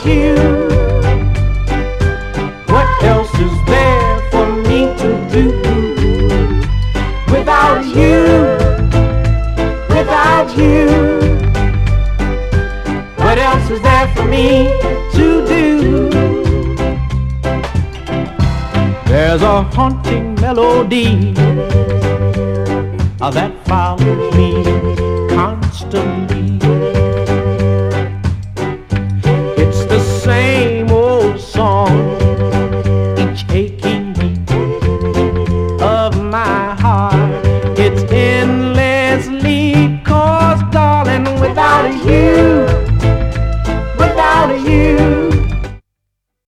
you? What else is there for me to do? Without you, without you, what else is there for me to do? There's a haunting melody that follows me constantly.